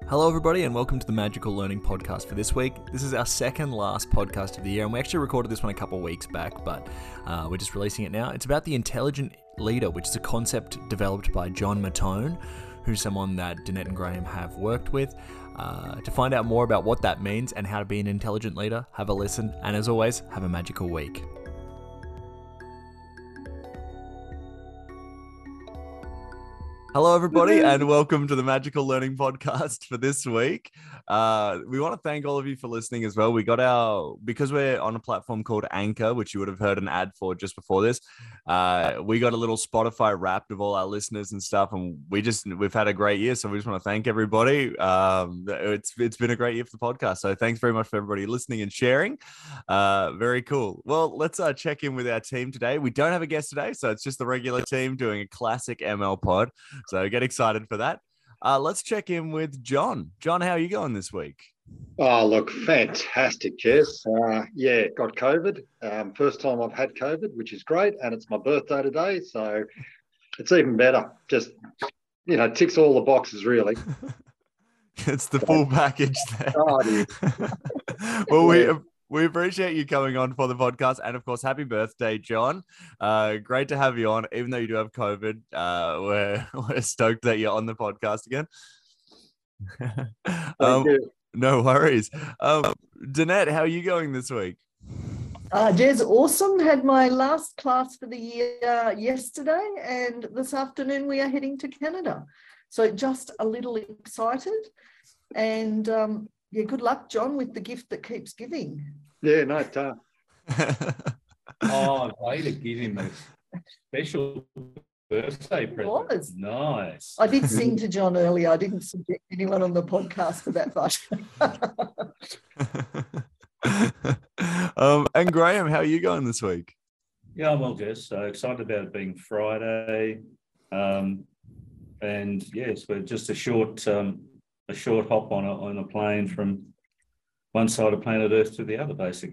Hello everybody and welcome to the Magical Learning Podcast for this week. This is our second last podcast of the year and we actually recorded this one a couple of weeks back, but we're just releasing it now. It's about the intelligent leader, which is a concept developed by John Mattone, who's someone that Danette and Graham have worked with. To find out more about what that means and how to be an intelligent leader, have a listen, and as always, have a magical week. Hello, everybody, and welcome to the Magical Learning Podcast for this week. We want to thank all of you for listening as well. Because we're on a platform called Anchor, which you would have heard an ad for just before this. We got a little Spotify Wrapped of all our listeners and stuff, and we've had a great year. So we just want to thank everybody. It's been a great year for the podcast. So thanks very much for everybody listening and sharing. Very cool. Well, let's check in with our team today. We don't have a guest today, so it's just the regular team doing a classic ML pod. So get excited for that. Let's check in with John. John, how are you going this week? Oh, look, fantastic, Jess. Got COVID. First time I've had COVID, which is great. And it's my birthday today. So it's even better. Just, ticks all the boxes, really. It's the full package there. Oh, it is. Well, we appreciate you coming on for the podcast. And of course, happy birthday, John. Great to have you on. Even though you do have COVID, we're stoked that you're on the podcast again. Thank you. No worries. Danette, how are you going this week? Jez, awesome. Had my last class for the year yesterday, and this afternoon we are heading to Canada. So just a little excited. And good luck, John, with the gift that keeps giving. Yeah, no, tough. Way to give him a special birthday present. Nice. I did sing to John earlier. I didn't subject anyone on the podcast for that much. And Graham, how are you going this week? Yeah, I'm well, Jess. So excited about it being Friday. And yes, we're just a short hop on a plane from one side of planet Earth to the other, basically.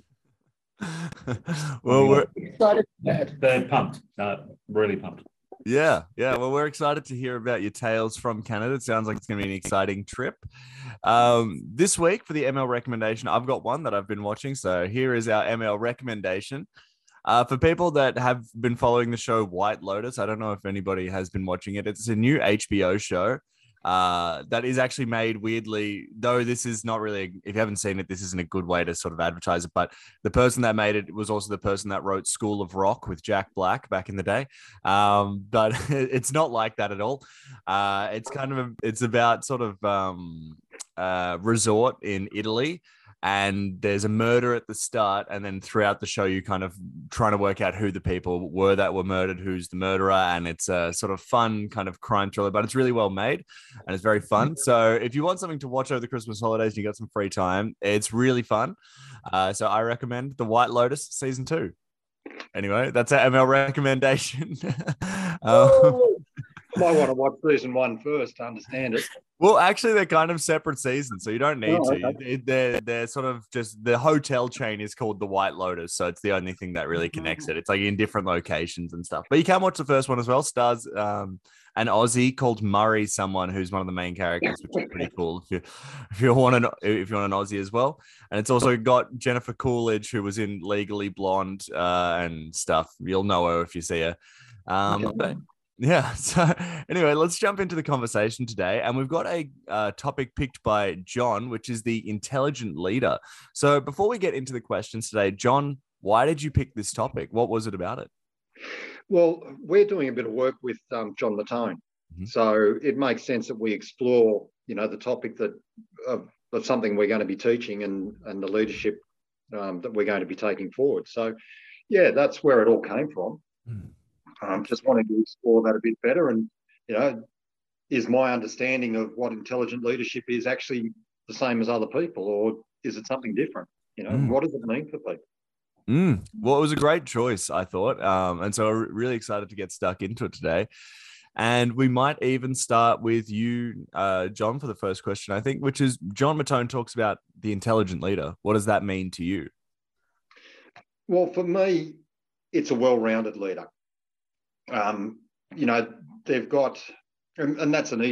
Well, we're excited. They're pumped. Really pumped. Yeah. Well, we're excited to hear about your tales from Canada. It sounds like it's going to be an exciting trip. This week for the ML recommendation, I've got one that I've been watching. So here is our ML recommendation. For people that have been following the show White Lotus, I don't know if anybody has been watching it. It's a new HBO show that is actually made weirdly, though this is not really, if you haven't seen it, this isn't a good way to sort of advertise it, but the person that made it was also the person that wrote School of Rock with Jack Black back in the day. But it's not like that at all. It's about sort of resort in Italy. And there's a murder at the start, and then throughout the show, you kind of trying to work out who the people were that were murdered, who's the murderer, and it's a sort of fun kind of crime thriller, but it's really well made, and it's very fun. So if you want something to watch over the Christmas holidays and you got some free time, it's really fun. So I recommend The White Lotus Season 2. Anyway, that's our ML recommendation. Might want to watch season 1 first to understand it. Well, actually, they're kind of separate seasons, so you don't need to. Okay. They're sort of just, the hotel chain is called the White Lotus, so it's the only thing that really connects it. It's like in different locations and stuff. But you can watch the first one as well. Stars an Aussie called Murray, someone who's one of the main characters, which is pretty cool if you want an Aussie as well. And it's also got Jennifer Coolidge, who was in Legally Blonde and stuff. You'll know her if you see her. But yeah. So anyway, let's jump into the conversation today. And we've got a topic picked by John, which is the intelligent leader. So before we get into the questions today, John, why did you pick this topic? What was it about it? Well, we're doing a bit of work with John Mattone. Mm-hmm. So it makes sense that we explore, the topic of something we're going to be teaching and the leadership that we're going to be taking forward. So, yeah, that's where it all came from. Mm. Just wanting to explore that a bit better. And, is my understanding of what intelligent leadership is actually the same as other people, or is it something different? What does it mean for people? Well, it was a great choice, I thought. And so I'm really excited to get stuck into it today. And we might even start with you, John, for the first question, I think, which is John Mattone talks about the intelligent leader. What does that mean to you? Well, for me, it's a well-rounded leader. They've got, and that's an easy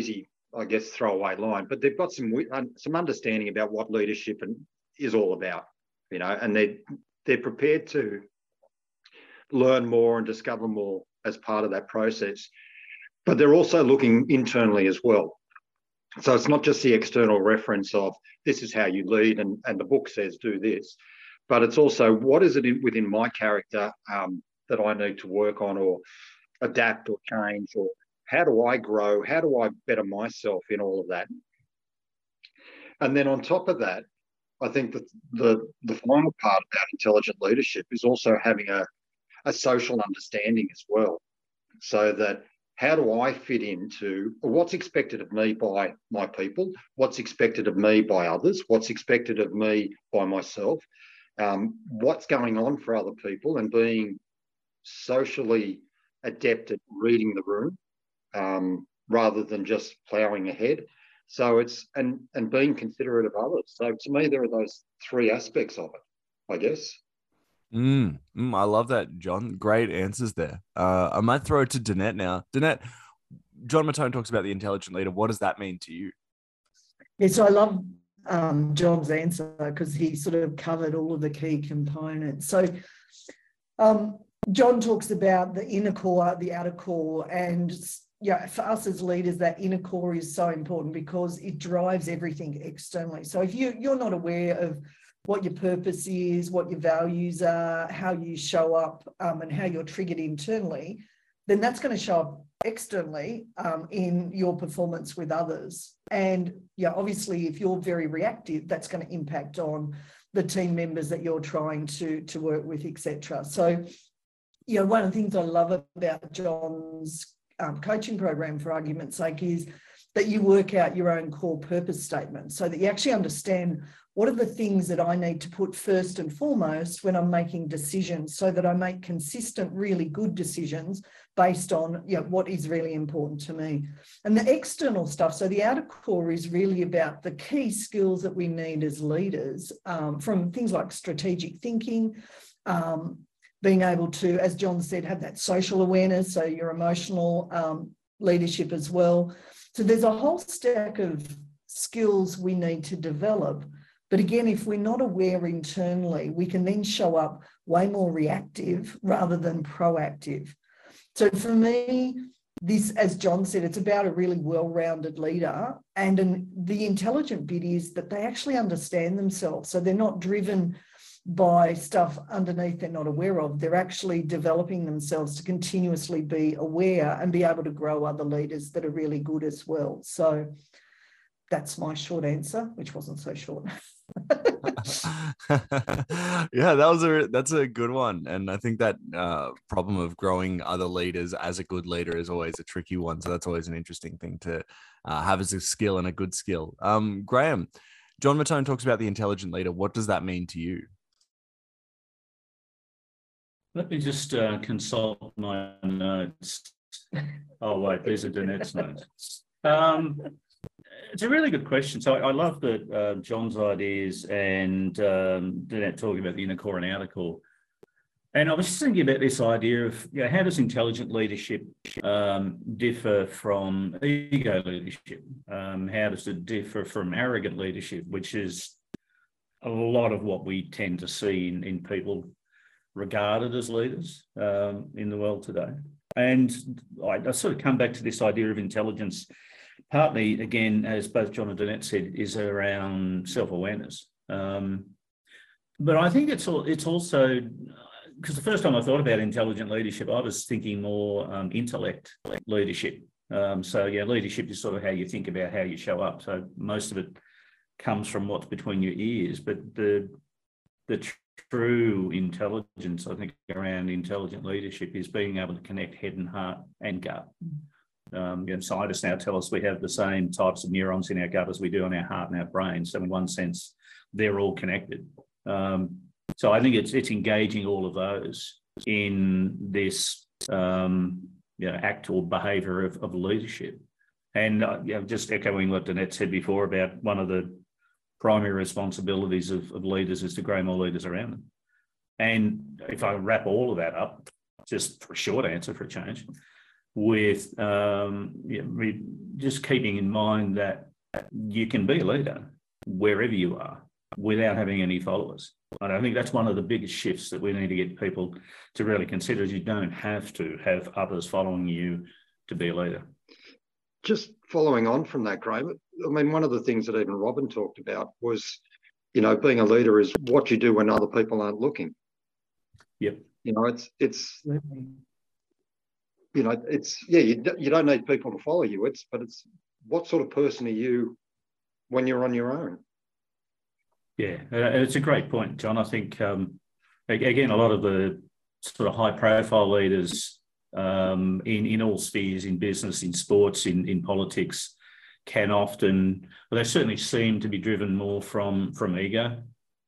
I guess, throwaway line, but they've got some understanding about what leadership is all about, you know, and they're prepared to learn more and discover more as part of that process. But they're also looking internally as well. So it's not just the external reference of this is how you lead and the book says do this, but it's also what is it within my character that I need to work on or adapt or change, or how do I grow? How do I better myself in all of that? And then on top of that, I think that the final part about intelligent leadership is also having a social understanding as well. So that how do I fit into what's expected of me by my people, what's expected of me by others, what's expected of me by myself, what's going on for other people, and being socially adept at reading the room rather than just ploughing ahead. So it's and being considerate of others. So to me, there are those three aspects of it, I guess. I love that, John. Great answers there. I might throw it to Danette now. Danette, John Mattone talks about the intelligent leader. What does that mean to you? Yeah, so I love John's answer because he sort of covered all of the key components. So John talks about the inner core, the outer core, and yeah, for us as leaders, that inner core is so important because it drives everything externally. So if you're not aware of what your purpose is, what your values are, how you show up, and how you're triggered internally, then that's going to show up externally in your performance with others. And yeah, obviously, if you're very reactive, that's going to impact on the team members that you're trying to work with, etc. So, you know, one of the things I love about John's coaching program, for argument's sake, is that you work out your own core purpose statement so that you actually understand what are the things that I need to put first and foremost when I'm making decisions, so that I make consistent, really good decisions based on, you know, what is really important to me. And the external stuff, so the outer core is really about the key skills that we need as leaders, from things like strategic thinking, being able to, as John said, have that social awareness, so your emotional leadership as well. So there's a whole stack of skills we need to develop. But again, if we're not aware internally, we can then show up way more reactive rather than proactive. So for me, this, as John said, it's about a really well-rounded leader. And the intelligent bit is that they actually understand themselves. So they're not driven by stuff underneath they're not aware of. They're actually developing themselves to continuously be aware and be able to grow other leaders that are really good as well. So that's my short answer, which wasn't so short. Yeah, that's a good one. And I think that problem of growing other leaders as a good leader is always a tricky one. So that's always an interesting thing to have as a skill, and a good skill. Graham, John Mattone talks about the intelligent leader. What does that mean to you? Let me just consult my notes. Oh, wait, these are Danette's notes. It's a really good question. So I love that John's ideas and Danette talking about the inner core and outer core. And I was just thinking about this idea of, you know, how does intelligent leadership differ from ego leadership? How does it differ from arrogant leadership, which is a lot of what we tend to see in people regarded as leaders in the world today? And I sort of come back to this idea of intelligence, partly, again, as both John and Danette said, is around self-awareness. But I think it's also, because the first time I thought about intelligent leadership, I was thinking more intellect leadership. So yeah, leadership is sort of how you think about how you show up. So most of it comes from what's between your ears, but the true intelligence, I think, around intelligent leadership is being able to connect head and heart and gut. Scientists now tell us we have the same types of neurons in our gut as we do in our heart and our brain. So in one sense, they're all connected. So I think it's engaging all of those in this act or behaviour of leadership. And just echoing what Danette said before about one of the primary responsibilities of leaders is to grow more leaders around them. And if I wrap all of that up, just for a short answer for a change, with just keeping in mind that you can be a leader wherever you are without having any followers. And I think that's one of the biggest shifts that we need to get people to really consider, is you don't have to have others following you to be a leader. Just following on from that, Graham, I mean, one of the things that even Robin talked about was, you know, being a leader is what you do when other people aren't looking. Yep. You know, you don't need people to follow you. But it's what sort of person are you when you're on your own? Yeah, it's a great point, John. I think, again, a lot of the sort of high-profile leaders in all spheres, in business, in sports, in politics, can often, well, they certainly seem to be driven more from ego.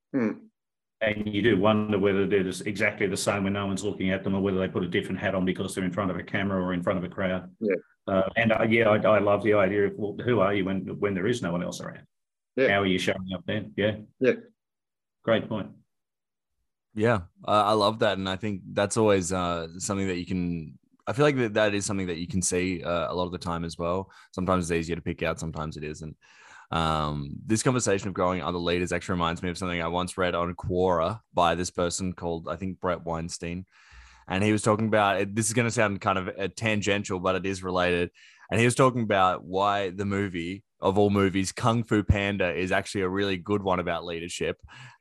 And you do wonder whether they're just exactly the same when no one's looking at them, or whether they put a different hat on because they're in front of a camera or in front of a crowd. Yeah. I love the idea of, well, who are you when there is no one else around? Yeah. How are you showing up then? Yeah. Yeah. Great point. Yeah, I love that. And I think that's always something that you can, I feel like that is something that you can see a lot of the time as well. Sometimes it's easier to pick out, sometimes it isn't. This conversation of growing other leaders actually reminds me of something I once read on Quora by this person called, I think, Brett Weinstein. And he was talking about, this is going to sound kind of tangential, but it is related. And he was talking about why the movie of all movies, Kung Fu Panda, is actually a really good one about leadership.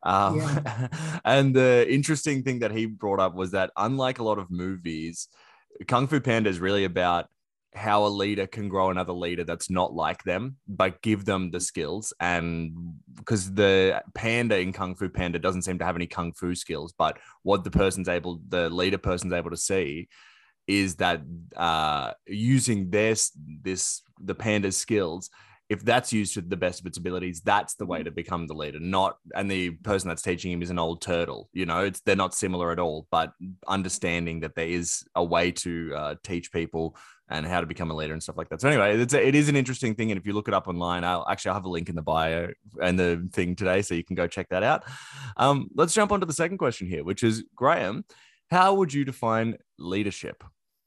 And the interesting thing that he brought up was that, unlike a lot of movies, Kung Fu Panda is really about how a leader can grow another leader that's not like them, but give them the skills. And because the panda in Kung Fu Panda doesn't seem to have any Kung Fu skills, but what the leader person's able to see is that using the panda's skills, if that's used to the best of its abilities, that's the way to become the leader. And the person that's teaching him is an old turtle. You know, they're not similar at all, but understanding that there is a way to teach people and how to become a leader and stuff like that. So anyway, it is an interesting thing. And if you look it up online, I'll have a link in the bio and the thing today, so you can go check that out. Let's jump on to the second question here, which is, Graham, how would you define leadership?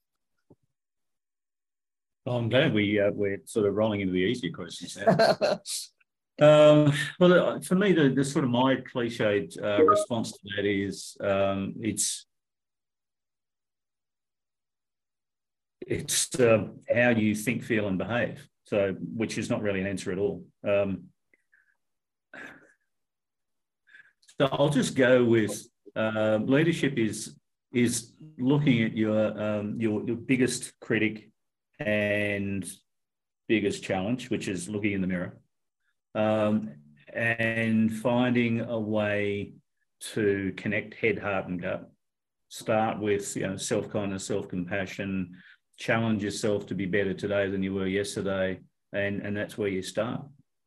Well, I'm glad we're sort of rolling into the easier questions now. Well, for me, the sort of my cliched response to that is it's how you think, feel, and behave. So, which is not really an answer at all. So I'll just go with leadership is looking at your biggest critic and biggest challenge, which is looking in the mirror, and finding a way to connect head, heart, and gut. Start with self-kindness, self-compassion, challenge yourself to be better today than you were yesterday, and that's where you start.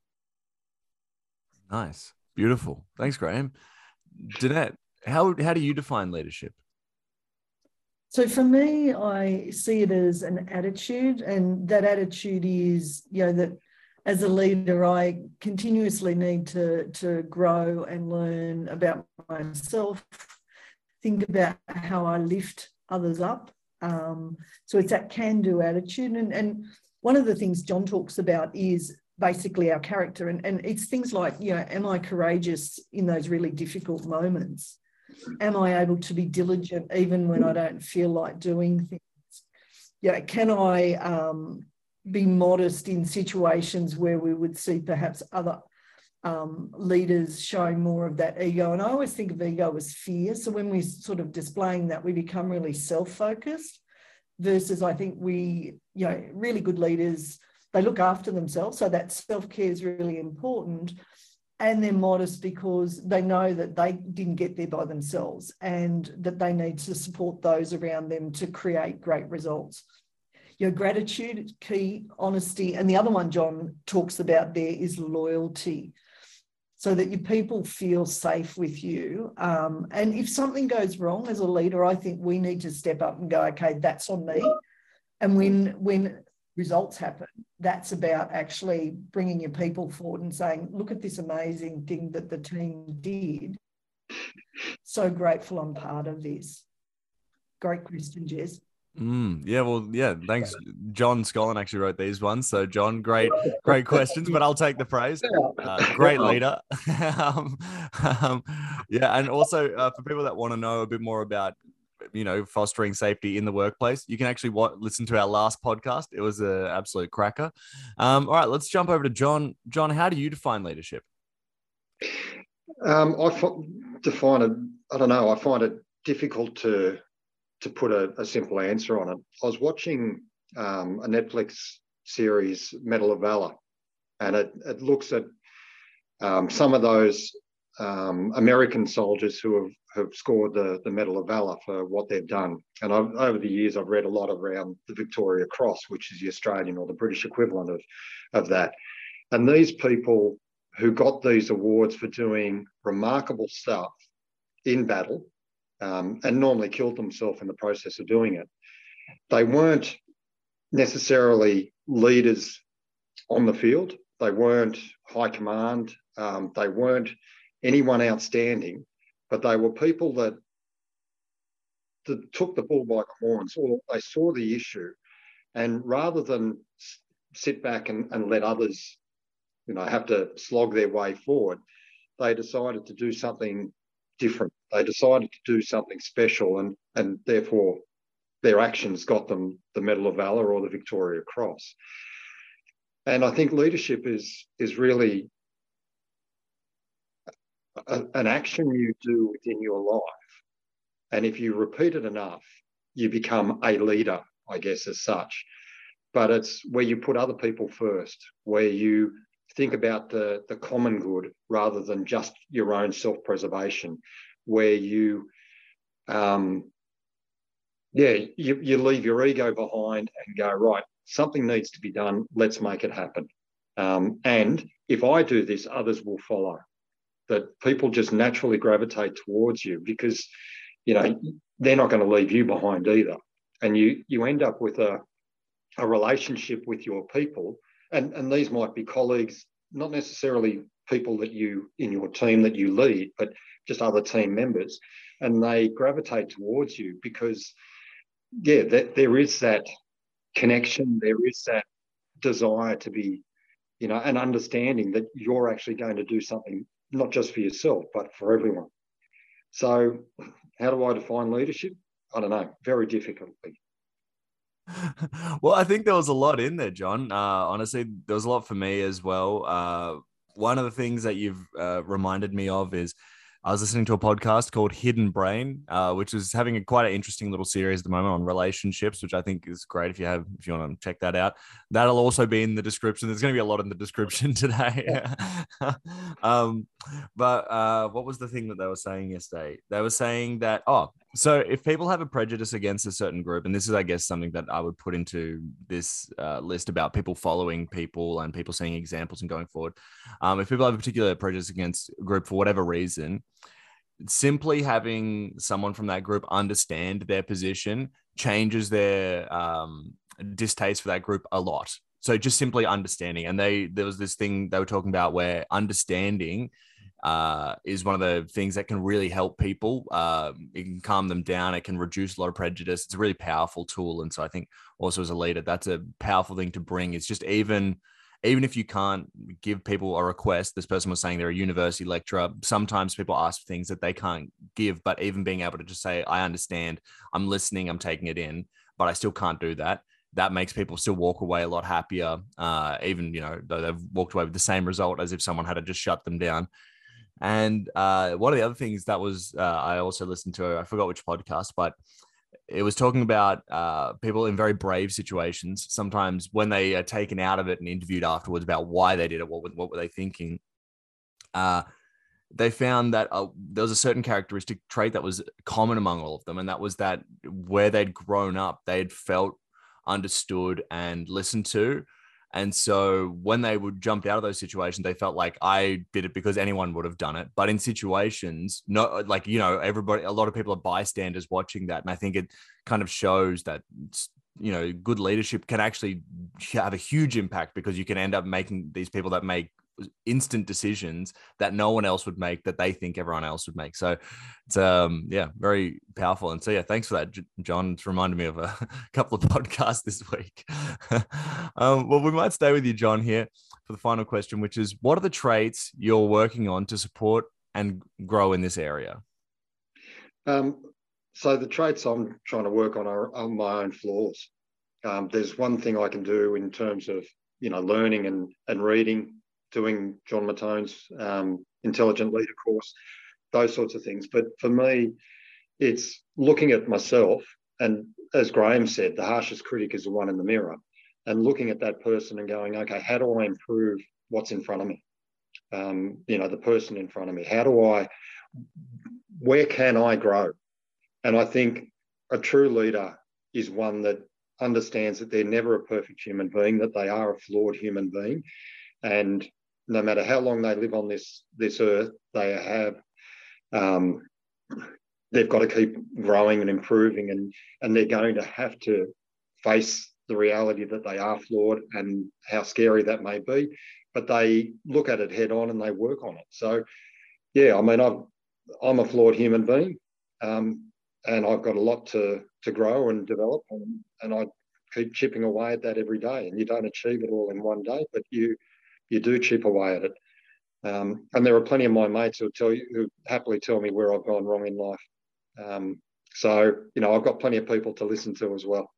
Nice. Beautiful. Thanks, Graham. Danette, how do you define leadership? So for me, I see it as an attitude, and that attitude is, that as a leader, I continuously need to grow and learn about myself, think about how I lift others up. So it's that can-do attitude. And one of the things John talks about is basically our character. And it's things like, am I courageous in those really difficult moments? Am I able to be diligent even when I don't feel like doing things? Can I be modest in situations where we would see perhaps other leaders showing more of that ego? And I always think of ego as fear. So when we're sort of displaying that, we become really self-focused, versus I think really good leaders, they look after themselves. So that self-care is really important. And they're modest because they know that they didn't get there by themselves, and that they need to support those around them to create great results. Gratitude, key, honesty. And the other one John talks about there is loyalty, so that your people feel safe with you. And if something goes wrong as a leader, I think we need to step up and go, okay, that's on me. And when results happen, that's about actually bringing your people forward and saying, look at this amazing thing that the team did. So grateful I'm part of this. Great question, Jez. Yeah, well, yeah. Thanks, John Scollin actually wrote these ones. So, John, great questions. But I'll take the praise. Great leader. um, yeah, and also for people that want to know a bit more about, fostering safety in the workplace, you can actually listen to our last podcast. It was an absolute cracker. All right, let's jump over to John. John, how do you define leadership? Define it. I don't know. I find it difficult to put a simple answer on it. I was watching a Netflix series, Medal of Valor, and it looks at some of those American soldiers who have scored the Medal of Valor for what they've done. And over the years, I've read a lot around the Victoria Cross, which is the Australian or the British equivalent of that. And these people who got these awards for doing remarkable stuff in battle, and normally killed themselves in the process of doing it, they weren't necessarily leaders on the field. They weren't high command. They weren't anyone outstanding, but they were people that took the bull by the horns, or they saw the issue, and rather than sit back and let others, have to slog their way forward, they decided to do something different. They decided to do something special, and therefore their actions got them the Medal of Valor or the Victoria Cross. And I think leadership is really an action you do within your life. And if you repeat it enough, you become a leader, I guess, as such. But it's where you put other people first, where you think about the common good rather than just your own self-preservation, where you leave your ego behind and go, right, something needs to be done, let's make it happen. And if I do this, others will follow. That people just naturally gravitate towards you because, they're not going to leave you behind either. And you end up with a relationship with your people, and these might be colleagues, not necessarily people that you in your team that you lead, but just other team members, and they gravitate towards you because, there is that connection, there is that desire to be, an understanding that you're actually going to do something not just for yourself, but for everyone. So how do I define leadership? I don't know, very difficultly. Well, I think there was a lot in there, John. Honestly, there was a lot for me as well. One of the things that you've reminded me of is I was listening to a podcast called Hidden Brain, which is having quite an interesting little series at the moment on relationships, which I think is great if you want to check that out. That'll also be in the description. There's going to be a lot in the description today. But what was the thing that they were saying yesterday? They were saying that, so if people have a prejudice against a certain group, and this is, I guess, something that I would put into this list about people following people and people seeing examples and going forward. If people have a particular prejudice against a group for whatever reason, simply having someone from that group understand their position changes their distaste for that group a lot. So just simply understanding. And there was this thing they were talking about where understanding is one of the things that can really help people. It can calm them down. It can reduce a lot of prejudice. It's a really powerful tool. And so I think also as a leader, that's a powerful thing to bring. It's just even if you can't give people a request, this person was saying they're a university lecturer. Sometimes people ask for things that they can't give, but even being able to just say, I understand, I'm listening, I'm taking it in, but I still can't do that. That makes people still walk away a lot happier, even, though they've walked away with the same result as if someone had to just shut them down. And one of the other things that was, I also listened to, I forgot which podcast, but it was talking about people in very brave situations. Sometimes when they are taken out of it and interviewed afterwards about why they did it, what were they thinking? They found that there was a certain characteristic trait that was common among all of them. And that was that where they'd grown up, they'd felt understood and listened to. And so when they would jump out of those situations, they felt like I did it because anyone would have done it. But in situations, not like, everybody, a lot of people are bystanders watching that. And I think it kind of shows that, good leadership can actually have a huge impact because you can end up making these people that make instant decisions that no one else would make, that they think everyone else would make. So it's very powerful. And so yeah, thanks for that, John. It's reminded me of a couple of podcasts this week. Well, we might stay with you, John, here for the final question, which is, what are the traits you're working on to support and grow in this area? So the traits I'm trying to work on are my own flaws. There's one thing I can do in terms of, learning and reading, doing John Mattone's Intelligent Leader course, those sorts of things. But for me, it's looking at myself, and as Graham said, the harshest critic is the one in the mirror, and looking at that person and going, okay, how do I improve what's in front of me? The person in front of me. Where can I grow? And I think a true leader is one that understands that they're never a perfect human being, that they are a flawed human being. And no matter how long they live on this earth, they've got to keep growing and improving, and they're going to have to face the reality that they are flawed and how scary that may be. But they look at it head on and they work on it. So, yeah, I mean, I'm a flawed human being. And I've got a lot to grow and develop, and I keep chipping away at that every day. And you don't achieve it all in one day, but you do chip away at it. And there are plenty of my mates who happily tell me where I've gone wrong in life. So, I've got plenty of people to listen to as well.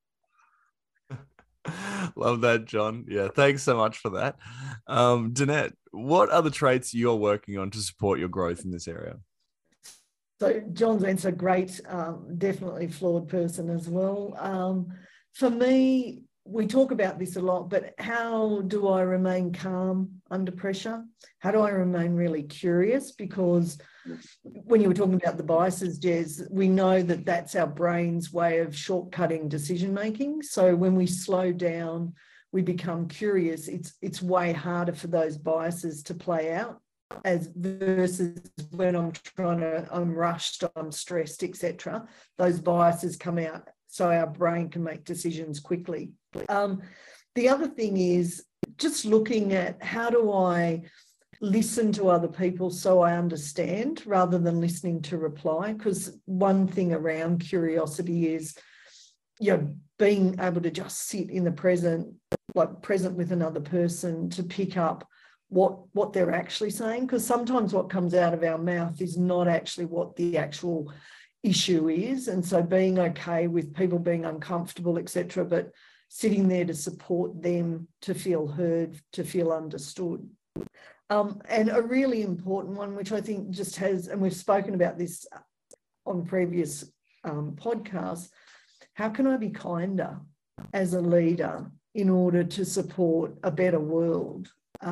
Love that, John. Yeah, thanks so much for that. Danette, what are the traits you're working on to support your growth in this area? So John's answer, great, definitely flawed person as well. For me, we talk about this a lot, but how do I remain calm under pressure? How do I remain really curious? Because when you were talking about the biases, Jez, we know that that's our brain's way of shortcutting decision-making. So when we slow down, we become curious. It's way harder for those biases to play out, as versus when I'm rushed, I'm stressed, etc. Those biases come out so our brain can make decisions quickly. The other thing is just looking at, how do I listen to other people so I understand rather than listening to reply? Because one thing around curiosity is, being able to just sit in the present, like present with another person, to pick up what they're actually saying, because sometimes what comes out of our mouth is not actually what the actual issue is. And so being okay with people being uncomfortable, etc., but sitting there to support them, to feel heard, to feel understood. And a really important one, which I think just has, and we've spoken about this on previous podcasts, how can I be kinder as a leader in order to support a better world?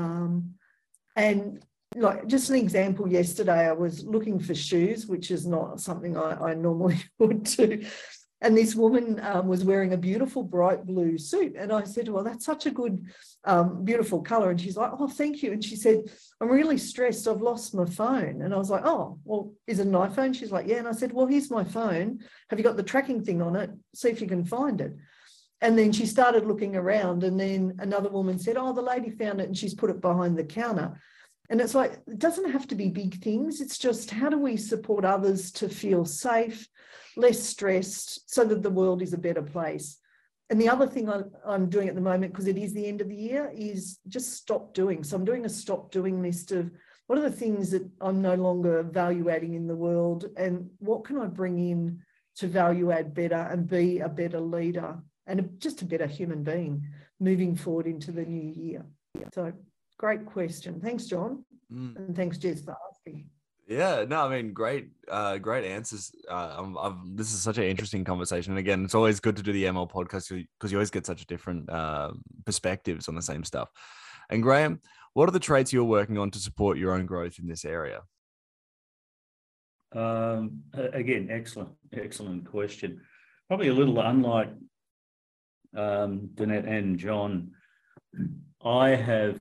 And like, just an example, yesterday I was looking for shoes, which is not something I normally would do. And this woman was wearing a beautiful bright blue suit. And I said, well, that's such a good, beautiful colour. And she's like, oh, thank you. And she said, I'm really stressed. I've lost my phone. And I was like, oh, well, is it an iPhone? She's like, yeah. And I said, well, here's my phone. Have you got the tracking thing on it? See if you can find it. And then she started looking around, and then another woman said, oh, the lady found it and she's put it behind the counter. And it's like, it doesn't have to be big things. It's just, how do we support others to feel safe, less stressed, so that the world is a better place? And the other thing I'm doing at the moment, because it is the end of the year, is just stop doing. So I'm doing a stop doing list of what are the things that I'm no longer value adding in the world, and what can I bring in to value add better and be a better leader and just a better human being moving forward into the new year. So great question. Thanks, John. And thanks, Jez, for asking. Yeah, no, I mean, great answers. This is such an interesting conversation. And again, it's always good to do the ML podcast because you always get such different perspectives on the same stuff. And Graham, what are the traits you're working on to support your own growth in this area? Again, excellent question. Probably a little unlike Danette and John. I have,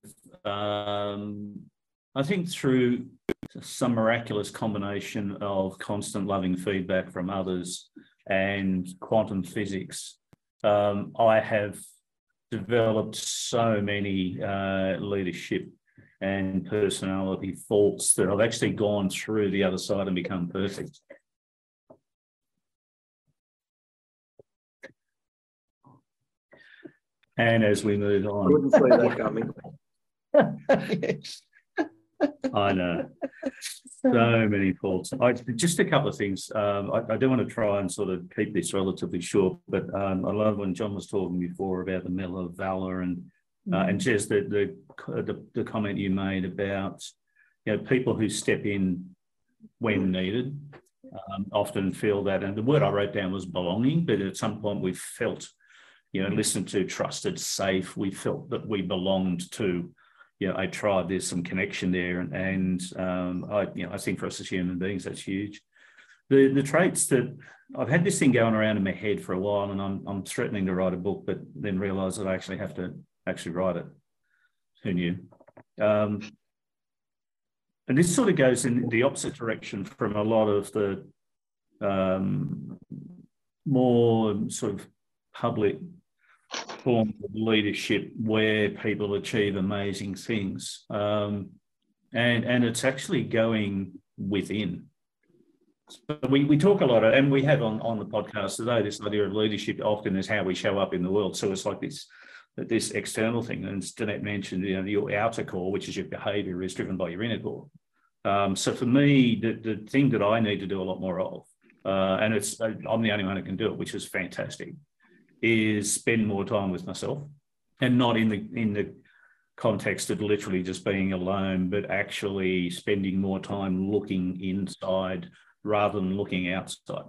I think through some miraculous combination of constant loving feedback from others and quantum physics, I have developed so many leadership and personality faults that I've actually gone through the other side and become perfect. And as we move on, I wouldn't see that coming. Yes. I know. So many faults. Just a couple of things. I do want to try and sort of keep this relatively short, but I love when John was talking before about the Medal of Valor and just the comment you made about, you know, people who step in when needed often feel that, and the word I wrote down was belonging, but at some point we felt, you know, listened to, trusted, safe. We felt that we belonged to, you know, a tribe. There's some connection there, and I think for us as human beings, that's huge. The traits that I've had this thing going around in my head for a while, and I'm threatening to write a book, but then realise that I actually have to write it. Who knew? And this sort of goes in the opposite direction from a lot of the more sort of public form of leadership where people achieve amazing things. And it's actually going within. So we talk a lot, and we have on the podcast today, this idea of leadership often is how we show up in the world. So it's like this external thing. And Danette mentioned, you know, your outer core, which is your behavior, is driven by your inner core. So for me, the thing that I need to do a lot more of, and I'm the only one who can do it, which is fantastic, is spend more time with myself, and not in the context of literally just being alone, but actually spending more time looking inside rather than looking outside.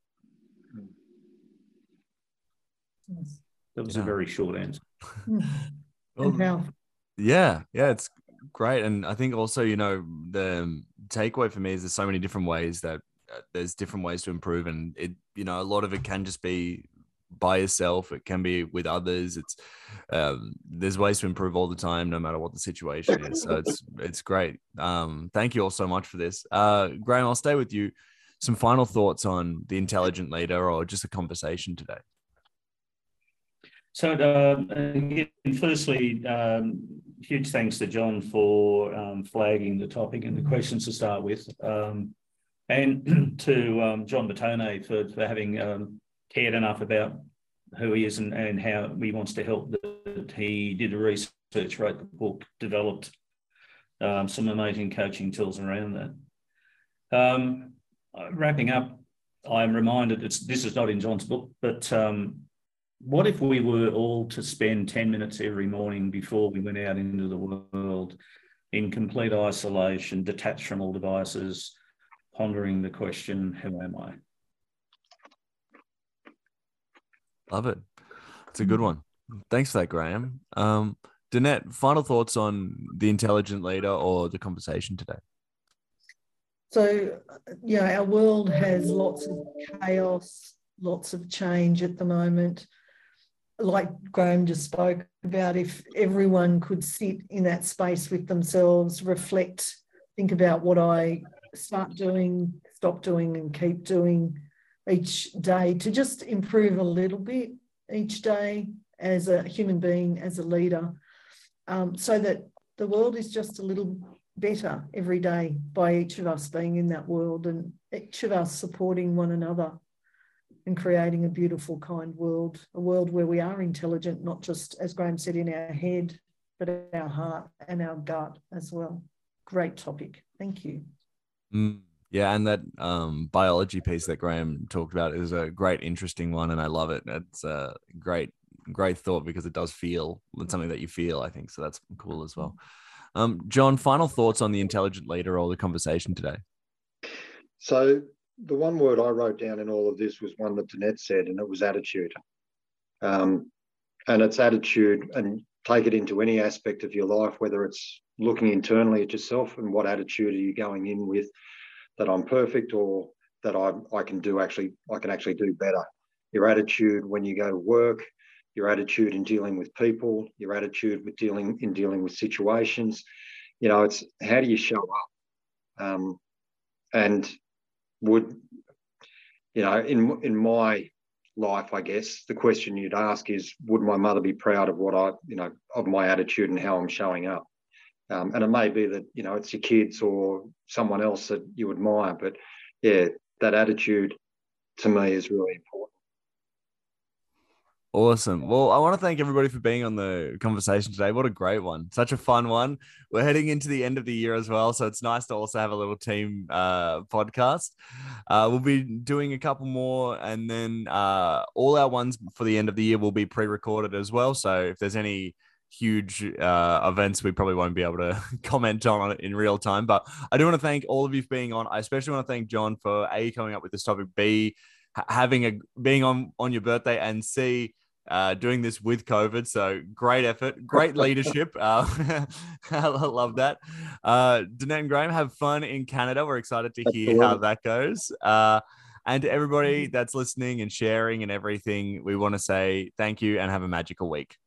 Yes. That was a very short answer. Well, yeah, it's great. And I think also, you know, the takeaway for me is there's so many different ways that there's different ways to improve, and it, you know, a lot of it can just be by yourself, it can be with others. It's there's ways to improve all the time, no matter what the situation is. So it's great. Thank you all so much for this. Graham, I'll stay with you. Some final thoughts on the intelligent leader, or just a conversation today. So again, firstly, huge thanks to John for flagging the topic and the questions to start with, and to John Bertone for having cared enough about who he is and how he wants to help. That he did the research, wrote the book, developed some amazing coaching tools around that. Wrapping up, I'm reminded this is not in John's book, but what if we were all to spend 10 minutes every morning before we went out into the world in complete isolation, detached from all devices, pondering the question, who am I? Love it. It's a good one. Thanks for that, Graham. Danette, final thoughts on the intelligent leader or the conversation today? So, you know, our world has lots of chaos, lots of change at the moment. Like Graham just spoke about, if everyone could sit in that space with themselves, reflect, think about what I start doing, stop doing, and keep doing each day to just improve a little bit each day as a human being, as a leader, so that the world is just a little better every day by each of us being in that world, and each of us supporting one another and creating a beautiful, kind world, a world where we are intelligent, not just, as Graham said, in our head, but our heart and our gut as well. Great topic. Thank you. Yeah, and that biology piece that Graham talked about is a great, interesting one, and I love it. It's a great thought because it does feel something that you feel, I think. So that's cool as well. John, final thoughts on the intelligent leader or the conversation today? So the one word I wrote down in all of this was one that Danette said, and it was attitude. And it's attitude, and take it into any aspect of your life, whether it's looking internally at yourself and what attitude are you going in with, that I'm perfect or that I can actually do better. Your attitude when you go to work, your attitude in dealing with people, your attitude with dealing with situations. You know, it's how do you show up? And would, you know, in my life, I guess the question you'd ask is, would my mother be proud of what of my attitude and how I'm showing up? And it may be that, it's your kids or someone else that you admire. But yeah, that attitude to me is really important. Awesome. Well, I want to thank everybody for being on the conversation today. What a great one. Such a fun one. We're heading into the end of the year as well, so it's nice to also have a little team podcast. We'll be doing a couple more, and then all our ones for the end of the year will be pre-recorded as well. So if there's any huge events, we probably won't be able to comment on it in real time. But I do want to thank all of you for being on. I especially want to thank John for A, coming up with this topic, B, being on your birthday, and C, doing this with COVID. So great effort, great leadership. I love that. Danette and Graham, have fun in Canada. We're excited to hear how that goes. And to everybody that's listening and sharing and everything, we want to say thank you and have a magical week.